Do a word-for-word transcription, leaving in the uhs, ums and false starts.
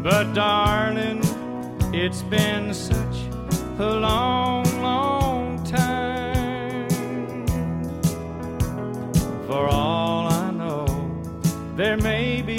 But darling, it's been such a long, long time. For all I know, there may be